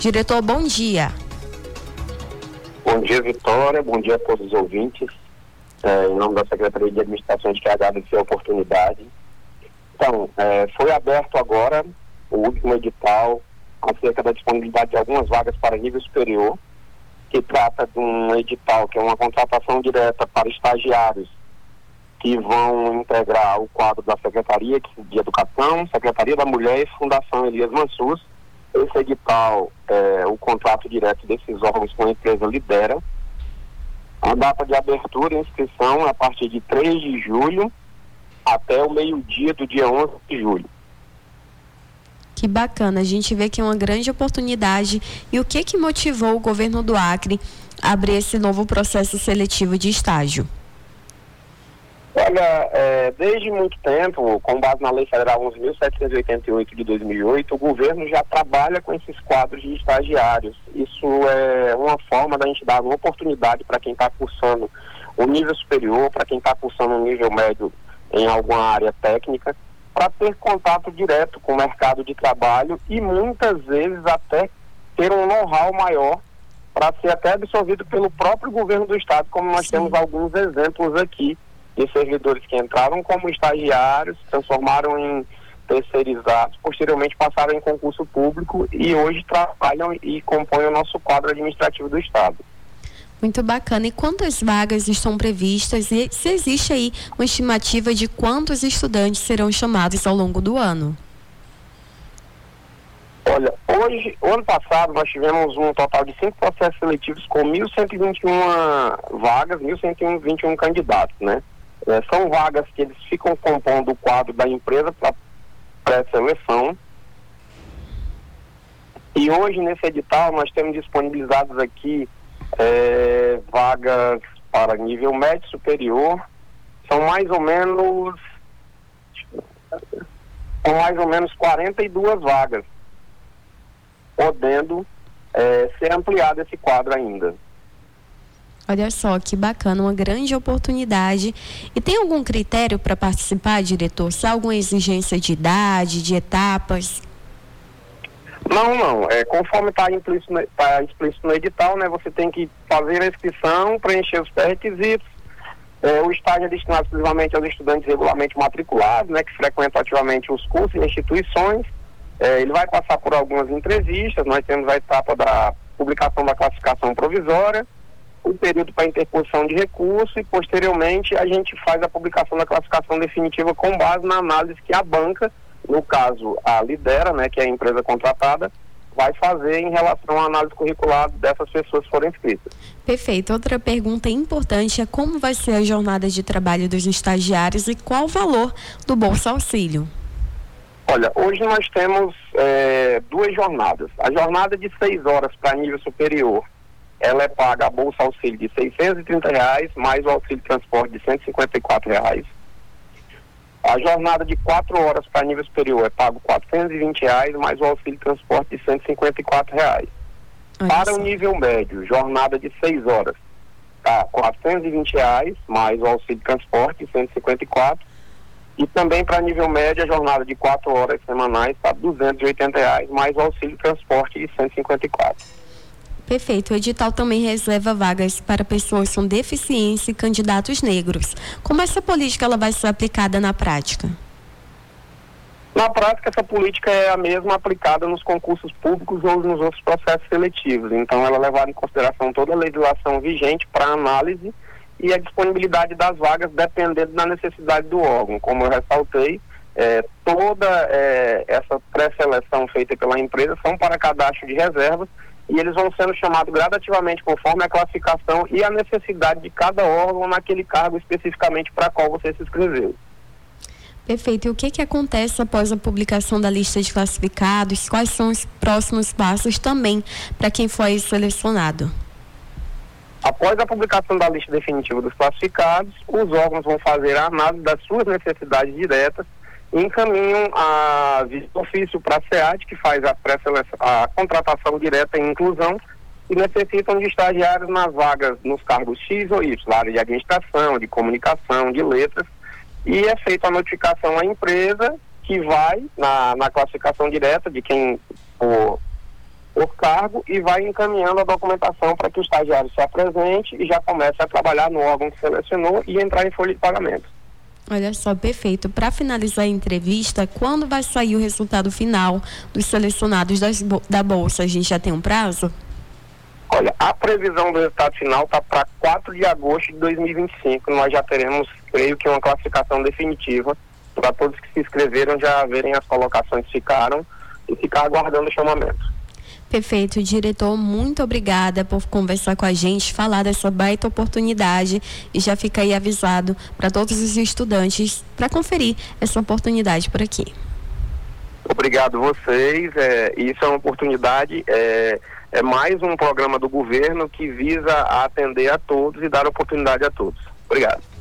Diretor, bom dia. Bom dia, Vitória. Bom dia a todos os ouvintes. Em nome da Secretaria de Administração, a gente quer agradecer a oportunidade. Então, foi aberto agora o último edital acerca da disponibilidade de algumas vagas para nível superior, que trata de um edital que é uma contratação direta para estagiários que vão integrar o quadro da Secretaria de Educação, Secretaria da Mulher e Fundação Elias Mansur. Esse edital é o contrato direto desses órgãos com a empresa Lidera. A data de abertura e inscrição é a partir de 3 de julho até o meio-dia do dia 11 de julho. Que bacana, a gente vê que é uma grande oportunidade. E o que motivou o governo do Acre a abrir esse novo processo seletivo de estágio? Olha, desde muito tempo, com base na Lei Federal 11.788 de 2008, o governo já trabalha com esses quadros de estagiários. Isso é uma forma da gente dar uma oportunidade para quem está cursando o nível superior, para quem está cursando o nível médio em alguma área técnica, para ter contato direto com o mercado de trabalho e muitas vezes até ter um know-how maior para ser até absorvido pelo próprio governo do estado, como nós temos alguns exemplos aqui de servidores que entraram como estagiários, se transformaram em terceirizados, posteriormente passaram em concurso público e hoje trabalham e compõem o nosso quadro administrativo do estado. Muito bacana. E quantas vagas estão previstas? E se existe aí uma estimativa de quantos estudantes serão chamados ao longo do ano? Olha, o ano passado nós tivemos um total de 5 processos seletivos com 1.121 vagas, 1.121 candidatos, né? São vagas que eles ficam compondo o quadro da empresa para pré-seleção. E hoje nesse edital nós temos disponibilizados aqui vagas para nível médio superior. São mais ou menos 42 vagas, podendo ser ampliado esse quadro ainda. Olha só que bacana, uma grande oportunidade. E tem algum critério para participar, diretor? Se há alguma exigência de idade, de etapas? Não. Conforme está explícito no edital, né, você tem que fazer a inscrição, preencher os pré-requisitos. O estágio é destinado exclusivamente aos estudantes regularmente matriculados, né, que frequentam ativamente os cursos e instituições. Ele vai passar por algumas entrevistas. Nós temos a etapa da publicação da classificação provisória, o período para interposição de recurso e, posteriormente, a gente faz a publicação da classificação definitiva com base na análise que a banca, no caso a Lidera, né, que é a empresa contratada, vai fazer em relação à análise curricular dessas pessoas que forem inscritas. Perfeito. Outra pergunta importante é como vai ser a jornada de trabalho dos estagiários e qual o valor do Bolsa Auxílio? Olha, hoje nós temos 2 jornadas. A jornada de 6 horas para nível superior, ela é paga a Bolsa Auxílio de R$630, mais o auxílio de transporte de R$154. A jornada de 4 horas para nível superior é pago R$420, mais o auxílio de transporte de R$154. Para o nível médio, jornada de 6 horas, tá R$420, mais o auxílio de transporte de R$154. E também para nível médio, a jornada de 4 horas semanais está R$280, mais o auxílio de transporte de R$154. Perfeito. O edital também reserva vagas para pessoas com deficiência e candidatos negros. Como essa política ela vai ser aplicada na prática? Na prática, essa política é a mesma aplicada nos concursos públicos ou nos outros processos seletivos. Então, ela é levada em consideração toda a legislação vigente para análise e a disponibilidade das vagas dependendo da necessidade do órgão. Como eu ressaltei, toda essa pré-seleção feita pela empresa são para cadastro de reservas e eles vão sendo chamados gradativamente conforme a classificação e a necessidade de cada órgão naquele cargo especificamente para qual você se inscreveu. Perfeito. E o que acontece após a publicação da lista de classificados? Quais são os próximos passos também para quem foi selecionado? Após a publicação da lista definitiva dos classificados, os órgãos vão fazer a análise das suas necessidades diretas e encaminham a ofício para a SEAD, que faz a contratação direta e inclusão, e necessitam de estagiários nas vagas nos cargos X ou Y, na área de administração, de comunicação, de letras, e é feita a notificação à empresa, que vai na classificação direta de quem for por cargo e vai encaminhando a documentação para que o estagiário se apresente e já comece a trabalhar no órgão que selecionou e entrar em folha de pagamento. Olha só, perfeito. Para finalizar a entrevista, quando vai sair o resultado final dos selecionados da Bolsa? A gente já tem um prazo? Olha, a previsão do resultado final está para 4 de agosto de 2025. Nós já teremos, creio que, uma classificação definitiva para todos que se inscreveram já verem as colocações que ficaram e ficar aguardando o chamamento. Perfeito, diretor, muito obrigada por conversar com a gente, falar dessa baita oportunidade e já fica aí avisado para todos os estudantes para conferir essa oportunidade por aqui. Obrigado vocês, isso é uma oportunidade, é mais um programa do governo que visa atender a todos e dar oportunidade a todos. Obrigado.